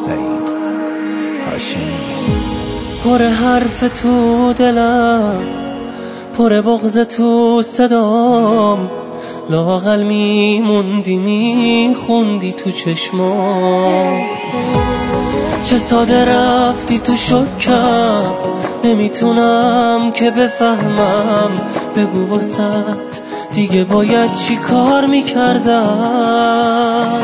سعید هاشمی. پر حرف تو دلم، پر بغض تو صدام، لااقل میموندی میخوندی تو چشمام. چه ساده رفتی تو شکم، نمیتونم که بفهمم. بگو واسط دیگه باید چی کار میکردم.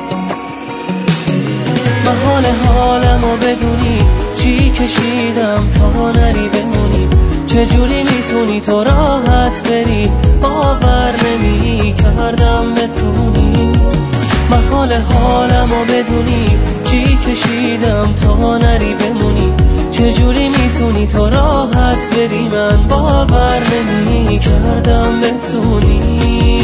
محال حالمو بدونی چی کشیدم تا نری بمونی. چجوری میتونی تو راحت بری، باور نمی کردم بتونی. محال حالمو بدونی چی کشیدم تا نری بمونی. چجوری میتونی تو راحت بری، من باور نمی کردم بتونی.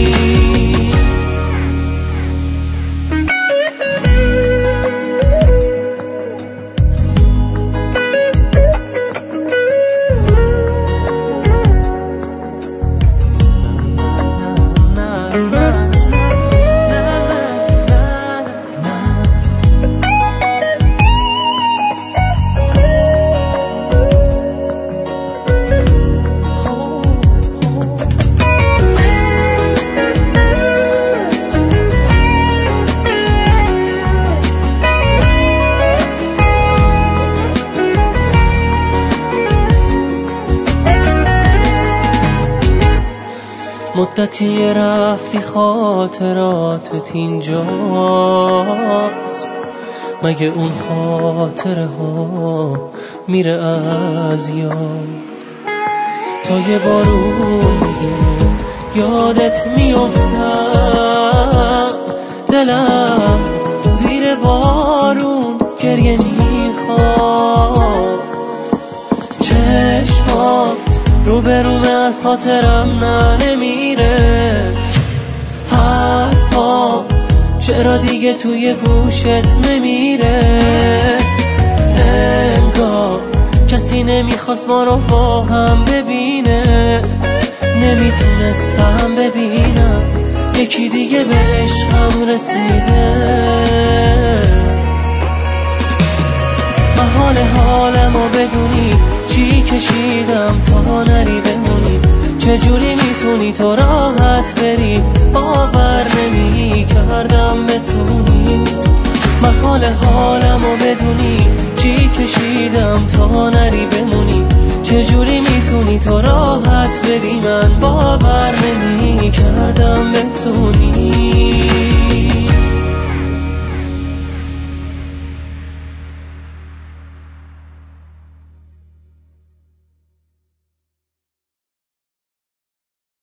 مدتی رفتی خاطراتت اینجاست، مگه اون خاطره ها میره از یاد؟ تا یه بارون میزنه یادت میافتم، دلم زیر بارون گریه میخواد. چشمات رو به رومه از خاطرم نمیره، حرفا چرا دیگه توی گوشت نمیره. انگار کسی نمیخواست ما رو با هم ببینه، نمیتونستم ببینم یکی دیگه به عشقم رسیده. محال حالمو بدونی چی کشیدم تا نری بمونی. چجوری میتونی تو راحت بری، باور نمی کردم بتونی. محال حالمو بدونی چی کشیدم تا نری بمونی. چجوری میتونی تو راحت بری، من باور نمی کردم بتونی.